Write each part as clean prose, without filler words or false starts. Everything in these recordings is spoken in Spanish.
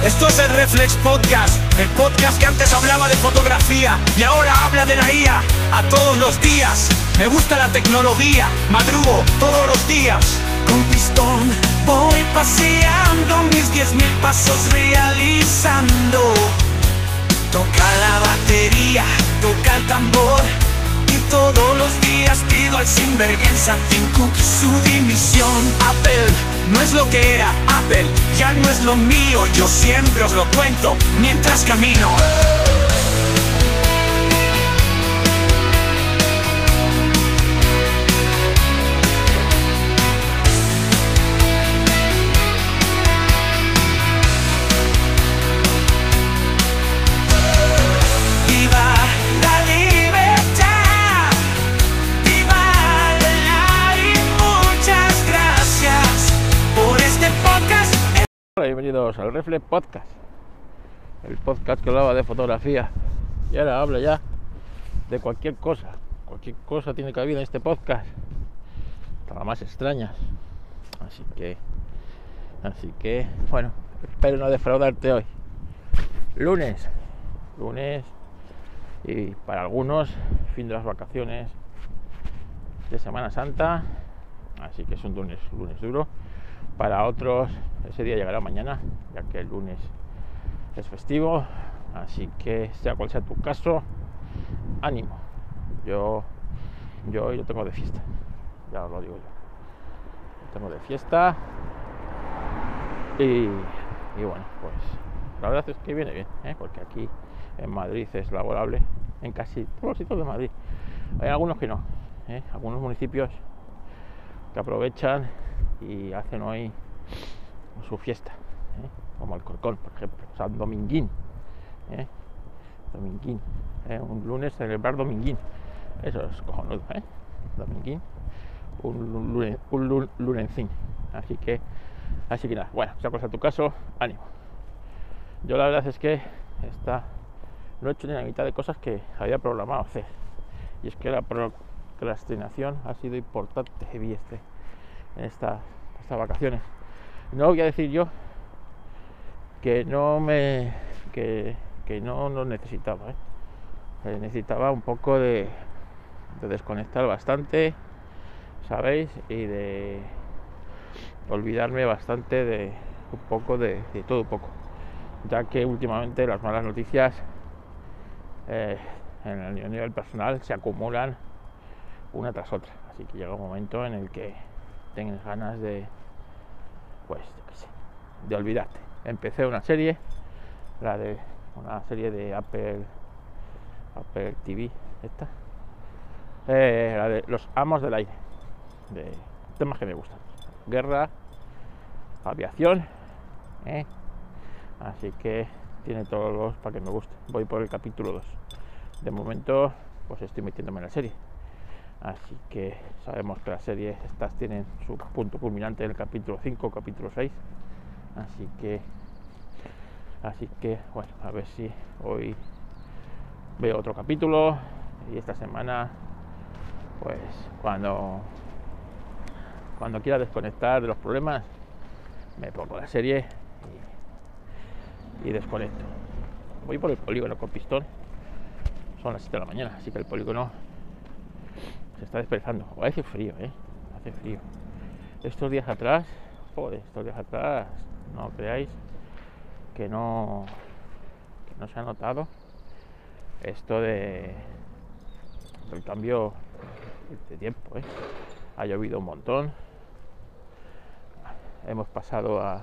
Esto es el Reflex Podcast, el podcast que antes hablaba de fotografía y ahora habla de la IA. A todos los días, me gusta la tecnología, madrugo todos los días. Con pistón voy paseando mis 10.000 pasos realizando. Toca la batería, toca el tambor y todos los días pido al sinvergüenza Tim Cook su dimisión. Apple no es lo que era, Apple ya no es lo mío. Yo siempre os lo cuento mientras camino. Hola, bienvenidos al Reflex Podcast, el podcast que hablaba de fotografía y ahora habla ya de cualquier cosa tiene cabida en este podcast, hasta las más extrañas, así que bueno, espero no defraudarte hoy, lunes y para algunos fin de las vacaciones de Semana Santa, así que es un lunes duro. Para otros ese día llegará mañana, ya que el lunes es festivo, así que sea cual sea tu caso, ánimo. Yo hoy lo tengo de fiesta, ya os lo digo yo. Lo tengo de fiesta y bueno, pues la verdad es que viene bien, porque aquí en Madrid es laborable, en casi todos los sitios de Madrid. Hay algunos que no, algunos municipios que aprovechan y hacen hoy su fiesta, como Alcorcón, por ejemplo, San Dominguín, un lunes celebrar Dominguín, eso es cojonudo, Dominguín, un lunencín, así que nada, bueno, sea cosa tu caso, ánimo. Yo la verdad es que no he hecho ni la mitad de cosas que había programado hacer, y es que la procrastinación ha sido importante en estas vacaciones. No voy a decir yo que no lo necesitaba, necesitaba un poco de desconectar bastante, ¿sabéis? Y de olvidarme bastante de un poco de todo un poco, ya que últimamente las malas noticias en el nivel personal se acumulan una tras otra, así que llega un momento en el que tienes ganas de olvidarte. Empecé una serie de Apple TV, la de los amos del aire, de temas que me gustan, guerra, aviación, así que tiene todos los para que me guste. Voy por el capítulo 2. De momento pues estoy metiéndome en la serie, así que sabemos que las series estas tienen su punto culminante en el capítulo 5, capítulo 6, así que bueno, a ver si hoy veo otro capítulo y esta semana pues cuando quiera desconectar de los problemas me pongo la serie y desconecto. Voy por el polígono con pistón, son las 7 de la mañana, así que el polígono se está desperezando. O hace frío, hace frío. Estos días atrás, no creáis que no se ha notado esto del cambio de tiempo, Ha llovido un montón, hemos pasado a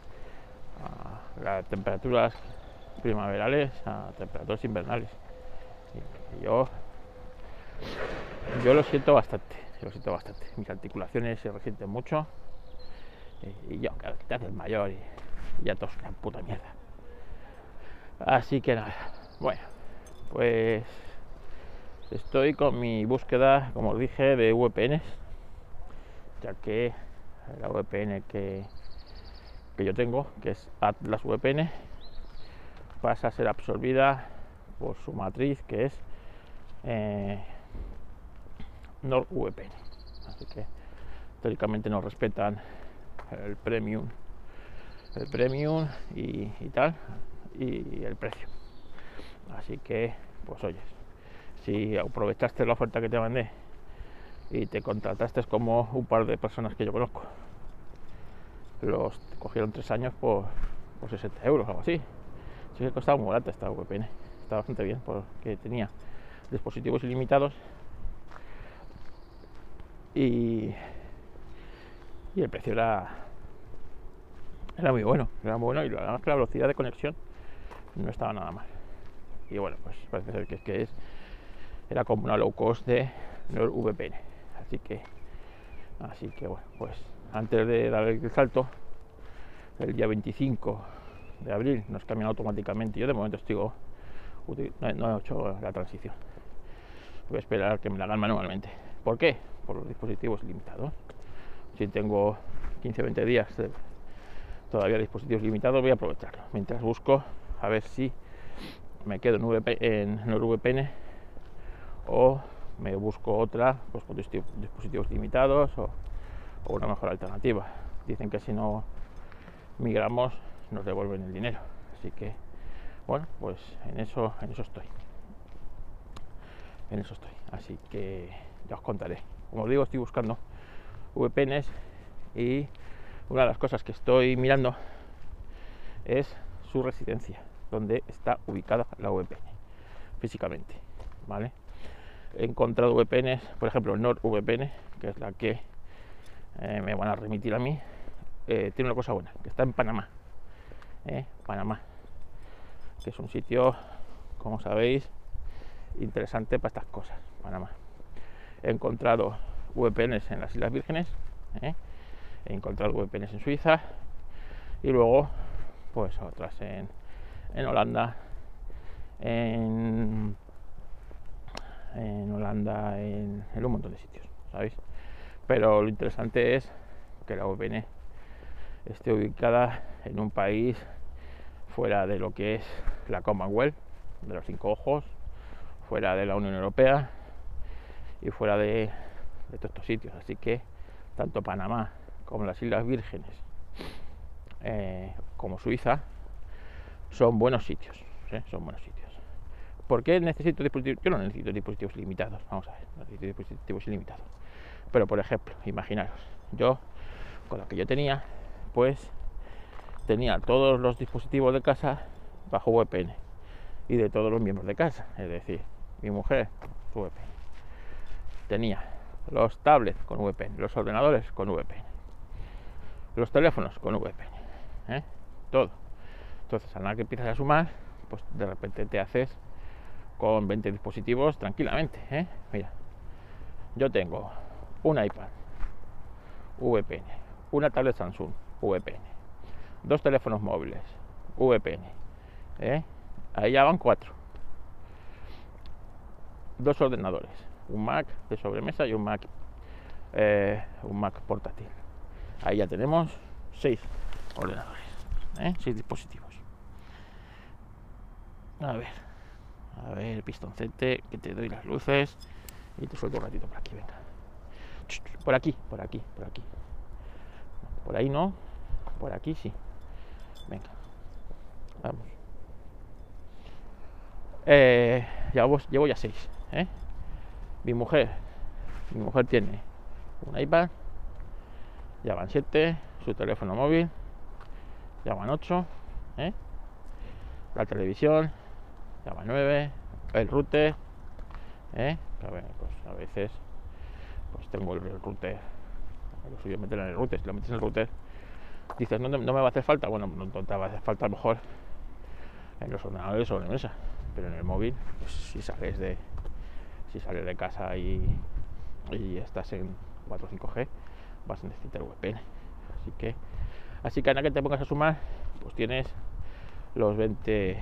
las temperaturas primaverales a temperaturas invernales, y yo lo siento bastante, mis articulaciones se resienten mucho, y yo, claro, que te haces mayor y ya todo es una puta mierda. Así que nada, bueno, pues estoy con mi búsqueda, como os dije, de VPNs, ya que la VPN que yo tengo, que es Atlas VPN, pasa a ser absorbida por su matriz, que es Así que teóricamente no respetan el premium el premium y tal, y el precio. Así que, pues oyes, si aprovechaste la oferta que te mandé y te contrataste como un par de personas que yo conozco, los cogieron 3 años por 60 euros, algo así. Sí que costaba muy barata esta VPN, estaba bastante bien porque tenía dispositivos ilimitados y el precio era muy bueno, y la velocidad de conexión no estaba nada mal. Y bueno, pues parece ser que era como una low cost de NordVPN. Así que bueno, pues antes de dar el salto, el día 25 de abril nos cambian automáticamente. Yo de momento no he hecho la transición. Voy a esperar que me la hagan manualmente. ¿Por qué? Por los dispositivos limitados. Si tengo 15-20 días todavía dispositivos limitados, voy a aprovecharlo mientras busco a ver si me quedo en NordVPN o me busco otra, pues con dispositivos limitados o una mejor alternativa. Dicen que si no migramos nos devuelven el dinero, así que bueno, pues en eso estoy, así que ya os contaré. Como os digo, estoy buscando VPNs y una de las cosas que estoy mirando es su residencia, donde está ubicada la VPN físicamente, ¿vale? He encontrado VPNs, por ejemplo NordVPN, que es la que me van a remitir a mí, tiene una cosa buena, que está en Panamá, que es un sitio, como sabéis, interesante para estas cosas, Panamá. He encontrado VPNs en las Islas Vírgenes, he encontrado VPNs en Suiza y luego pues otras en Holanda, en un montón de sitios, ¿sabéis? Pero lo interesante es que la VPN esté ubicada en un país fuera de lo que es la Commonwealth, de los 5 ojos, fuera de la Unión Europea y fuera de todos estos sitios. Así que tanto Panamá como las Islas Vírgenes como Suiza son buenos sitios, son buenos sitios. ¿Por qué necesito dispositivos? Yo no necesito dispositivos limitados, vamos a ver, no necesito dispositivos ilimitados. Pero por ejemplo, imaginaros, yo con lo que yo tenía, pues tenía todos los dispositivos de casa bajo VPN y de todos los miembros de casa, es decir, mi mujer, su VPN. Tenía los tablets con VPN, los ordenadores con VPN, los teléfonos con VPN, todo. Entonces, a la que empiezas a sumar, pues de repente te haces con 20 dispositivos tranquilamente, Mira, yo tengo un iPad, VPN, una tablet Samsung, VPN, 2 teléfonos móviles, VPN, ahí ya van 4, 2 ordenadores, un Mac de sobremesa y un Mac portátil. Ahí ya tenemos 6 ordenadores, 6 dispositivos. A ver, pistoncete, que te doy las luces y te suelto un ratito por aquí, venga. Por aquí. Por ahí no, por aquí sí. Venga, vamos. Llevo ya 6, Mi mujer tiene un iPad, ya van 7, su teléfono móvil, ya van 8, la televisión, ya van 9, el router, pues a veces pues tengo el router, lo suyo meter en el router. Si lo metes en el router, dices no me va a hacer falta, bueno, no te va a hacer falta a lo mejor en los ordenadores sobre la mesa, pero en el móvil, pues si sales de casa y estás en 4 o 5G, vas a necesitar VPN. Así que a nada que te pongas a sumar, pues tienes los 20,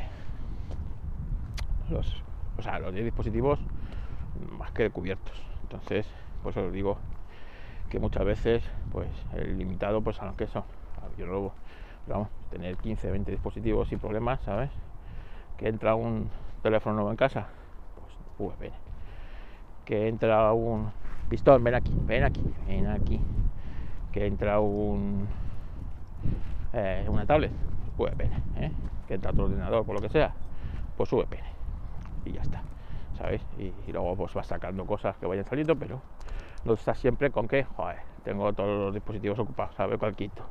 los 10 dispositivos más que cubiertos. Entonces, pues os digo que muchas veces, pues el limitado, pues a lo que son. Yo luego, vamos, tener 15, 20 dispositivos sin problemas, ¿sabes? Que entra un teléfono nuevo en casa, pues VPN. Que entra un pistón, ven aquí. Que entra un una tablet, VPN, que entra a tu ordenador por lo que sea, pues VPN y ya está, ¿sabes? Y luego pues vas sacando cosas que vayan saliendo, pero no estás siempre con que, joder, tengo todos los dispositivos ocupados, ¿sabes? ¿Cuál quito?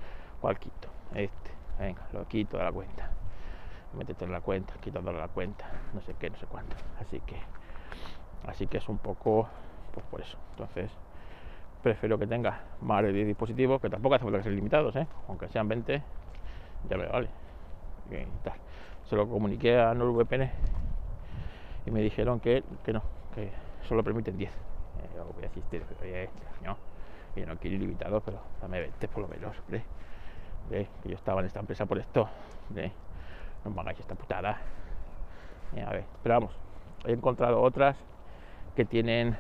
Venga, lo quito de la cuenta, métete en la cuenta, quitando la cuenta, no sé qué, no sé cuánto, así que es un poco, pues por eso. Entonces prefiero que tenga más de 10 dispositivos, que tampoco hace falta que sean limitados, aunque sean 20, ya me vale. Y tal. Se lo comuniqué a NordVPN y me dijeron que no, que solo permiten 10. Yo voy a asistir, no, yo no quiero ilimitado, pero dame 20 por lo menos, hombre. Que yo estaba en esta empresa por esto, no me hagáis esta putada. A ver, pero vamos, he encontrado otras que tienen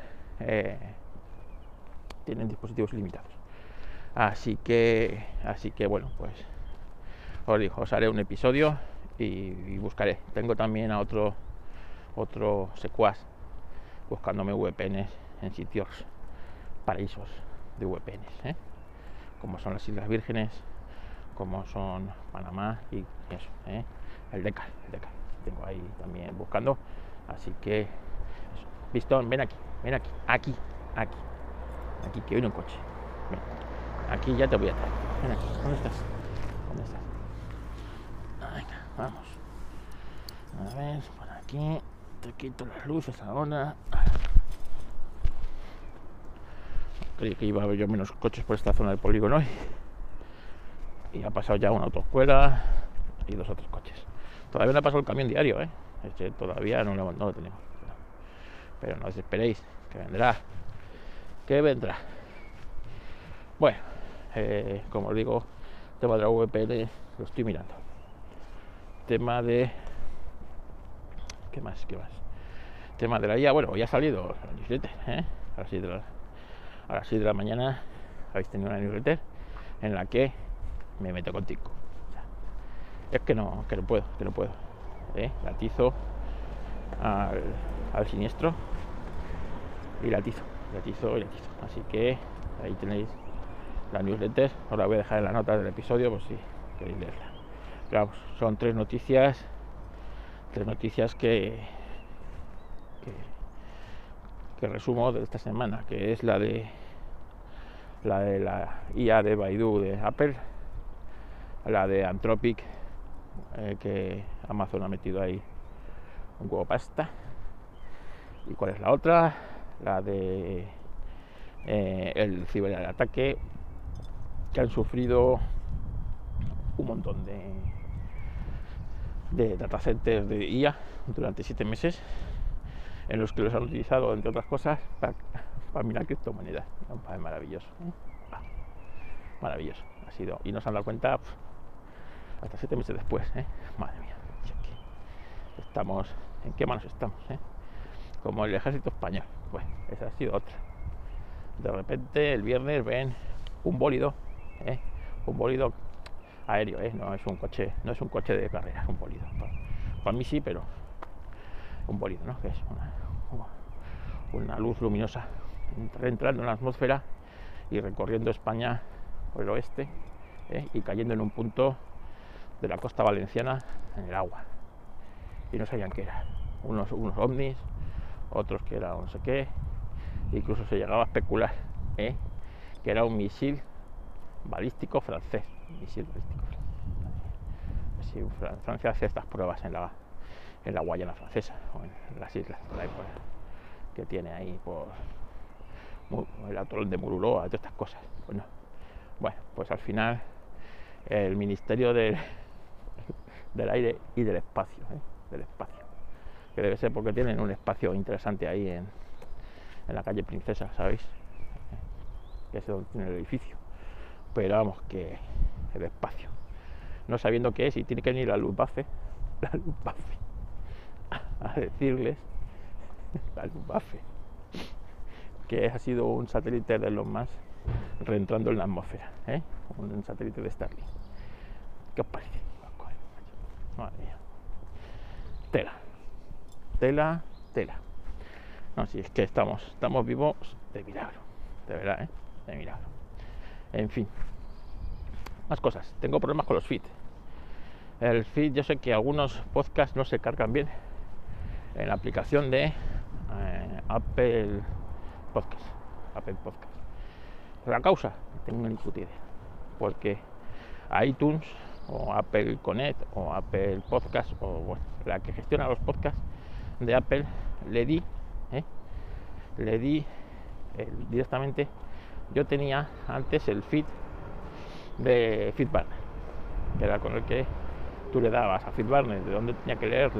dispositivos ilimitados, así que bueno, pues os digo, os haré un episodio y buscaré. Tengo también a otro secuaz buscándome VPNs en sitios paraísos de VPNs, como son las Islas Vírgenes, como son Panamá y eso, el Decal, tengo ahí también buscando, así que eso. Pistón, ven aquí, que viene un coche, ven, aquí ya te voy a traer, ven aquí, ¿dónde estás? Venga, vamos, a ver, por aquí, te quito las luces ahora. Creí que iba a haber yo menos coches por esta zona del polígono y ha pasado ya una autoescuela y 2 o 3 coches. Todavía no ha pasado el camión diario, todavía no lo tenemos, pero no os esperéis, que vendrá. Bueno, como os digo, tema de la VPN lo estoy mirando. Tema de ¿qué más? Tema de la IA, bueno, ya ha salido la newsletter, a las 6 de la mañana habéis tenido una newsletter en la que me meto contigo. Es que no puedo, latizo al siniestro y latizo. Así que ahí tenéis la newsletter, os la voy a dejar en las notas del episodio por si queréis leerla. Pero vamos, son 3 noticias que resumo de esta semana, que es la de la IA de Baidu de Apple, la de Anthropic, que Amazon ha metido ahí un huevo pasta, y cuál es la otra, la de el ciberataque que han sufrido un montón de datacenters de IA durante 7 meses, en los que los han utilizado, entre otras cosas, para mirar criptomonedas. Maravilloso, maravilloso ha sido, y no se han dado cuenta hasta 7 meses después, madre mía, ¿en qué manos estamos? Como el ejército español. Pues esa ha sido otra. De repente el viernes ven un bólido aéreo, no es un coche de carrera, es un bólido. Para mí sí, pero un bólido, ¿no? Que es una luz luminosa entrando en la atmósfera y recorriendo España por el oeste, y cayendo en un punto de la costa valenciana en el agua, y no sabían qué era, unos ovnis, otros que era no sé qué, incluso se llegaba a especular que era un misil balístico francés. Sí, Francia hace estas pruebas en la Guayana francesa, o en las islas que tiene ahí por el atolón de Mururoa, todas estas cosas. Bueno, pues al final el Ministerio del Aire y del Espacio, que debe ser porque tienen un espacio interesante ahí en la calle Princesa, ¿sabéis? Que es donde tiene el edificio. Pero vamos, que el espacio, no sabiendo qué es, y tiene que venir la Luftwaffe a decirles, la Luftwaffe, que ha sido un satélite de los más reentrando en la atmósfera, un satélite de Starlink. ¿Qué os parece? Madre mía. Tela. No, si es que estamos vivos de milagro, de verdad, de milagro. En fin, Más cosas. Tengo problemas con los feeds. El feed, yo sé que algunos podcasts no se cargan bien en la aplicación de Apple Podcast. La causa, no tengo ni puta idea. Porque iTunes o Apple Connect o Apple Podcast o bueno, la que gestiona los podcasts de Apple, le di directamente. Yo tenía antes el feed de FeedBurner, que era con el que tú le dabas a FeedBurner de dónde tenía que leer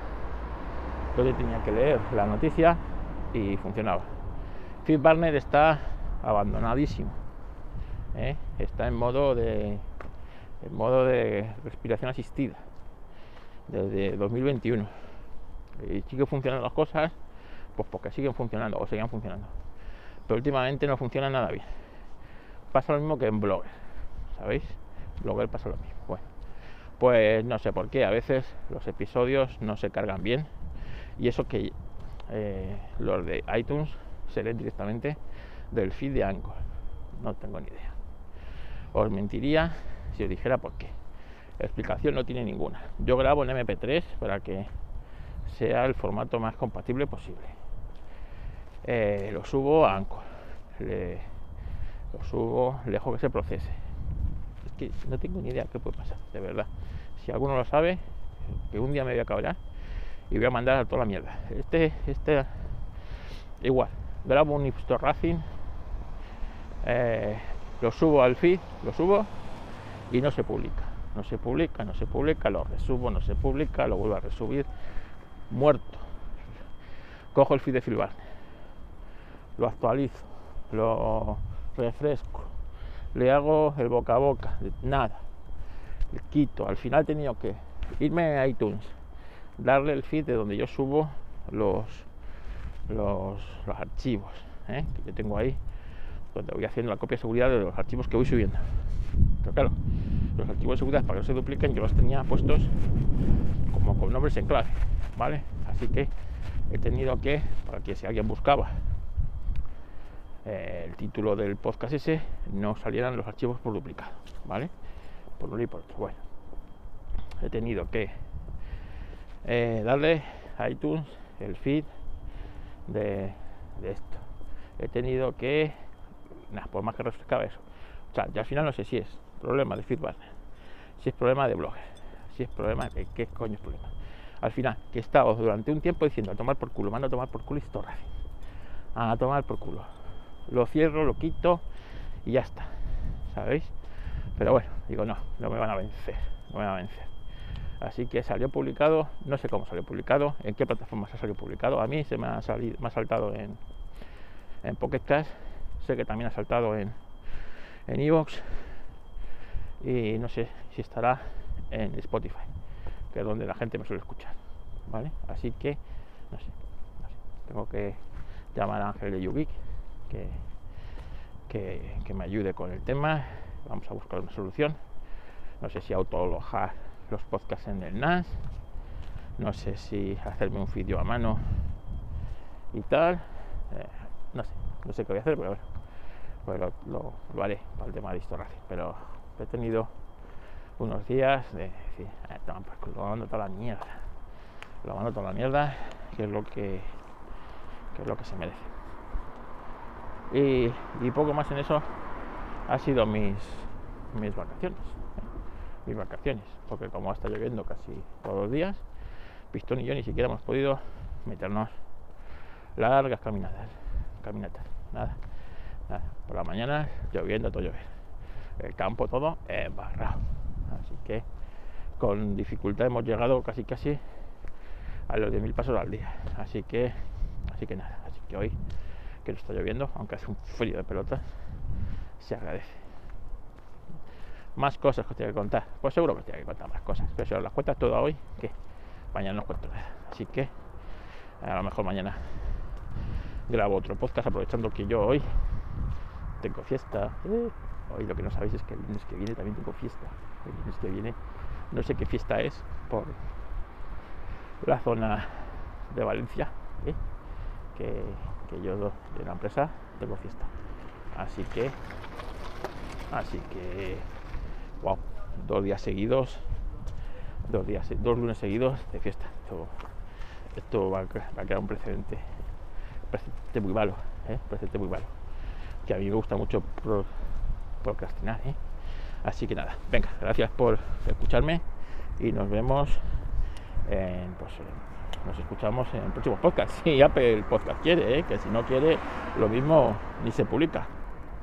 la noticia y funcionaba. FeedBurner está abandonadísimo, está en modo de respiración asistida desde 2021 y sigue funcionando las cosas, pues porque siguen funcionando o seguían funcionando, pero últimamente no funciona nada bien. Pasa lo mismo que en Blogger, ¿sabéis? Blogger pasa lo mismo. Bueno, pues no sé por qué a veces los episodios no se cargan bien, y eso que los de iTunes se leen directamente del feed de Anchor. No tengo ni idea, os mentiría si os dijera por qué. Explicación no tiene ninguna. Yo grabo en MP3 para que sea el formato más compatible posible. Lo subo a Anchor, lo dejo que se procese. Es que no tengo ni idea qué puede pasar, de verdad. Si alguno lo sabe, que un día me voy a cabrear y voy a mandar a toda la mierda. Igual, grabo un Ipsto Racing, lo subo al feed, y no se publica, lo resubo, no se publica, lo vuelvo a resubir, muerto. Cojo el feed de FeedBurner, lo actualizo, lo refresco, le hago el boca a boca, nada, le quito. Al final he tenido que irme a iTunes, darle el feed de donde yo subo los archivos, que yo tengo ahí, donde voy haciendo la copia de seguridad de los archivos que voy subiendo. Pero claro, los archivos de seguridad, para que no se dupliquen, yo los tenía puestos como con nombres en clave, ¿vale? Así que he tenido que, para que si alguien buscaba el título del podcast ese, no salieran los archivos por duplicado, ¿vale? Por uno y por otro. Bueno, he tenido que darle a iTunes el feed de esto. He tenido que, por más que refrescaba eso, o sea, ya al final no sé si es problema de FeedBurner, si es problema de Blogger, si es problema de qué coño es problema. Al final, que he estado durante un tiempo diciendo a tomar por culo, mando a tomar por culo Ipsto Racing, a tomar por culo, lo cierro, lo quito y ya está, ¿sabéis? Pero bueno, digo, no me van a vencer. Así que salió publicado, no sé cómo salió publicado, en qué plataformas ha salido publicado. A mí me ha saltado en Pocket Cast, sé que también ha saltado en iVoox, y no sé si estará en Spotify, que es donde la gente me suele escuchar, ¿vale? Así que no sé. Tengo que llamar a Ángel de YouGeek que me ayude con el tema. Vamos a buscar una solución. No sé si autoalojar los podcasts en el NAS, no sé si hacerme un vídeo a mano y tal, no sé qué voy a hacer, pero bueno, pues lo haré para el tema de Ipsto Racing. Pero he tenido unos días de decir, lo mando toda la mierda, que es lo que se merece. Y poco más en eso ha sido mis vacaciones, porque como está lloviendo casi todos los días, Pistón y yo ni siquiera hemos podido meternos largas caminatas, nada, por la mañana lloviendo, todo llover, el campo todo embarrado, así que con dificultad hemos llegado casi a los 10.000 pasos al día, así que nada, así que hoy que no está lloviendo, aunque hace un frío de pelotas, se agradece. Más cosas que os tengo que contar, pues seguro que os tengo que contar más cosas, pero si os las cuentas todas hoy, que mañana no os cuento nada, así que a lo mejor mañana grabo otro podcast, aprovechando que yo hoy tengo fiesta. Hoy lo que no sabéis es que el lunes que viene también tengo fiesta. El lunes que viene no sé qué fiesta es por la zona de Valencia, que yo de la empresa tengo fiesta, así que wow, 2 días seguidos, 2 lunes seguidos de fiesta. Esto va a crear un precedente muy malo, precedente muy malo, que a mí me gusta mucho procrastinar, Así que nada, venga, gracias por escucharme y nos vemos nos escuchamos en el próximo podcast. Si Apple Podcast quiere, que si no quiere, lo mismo ni se publica.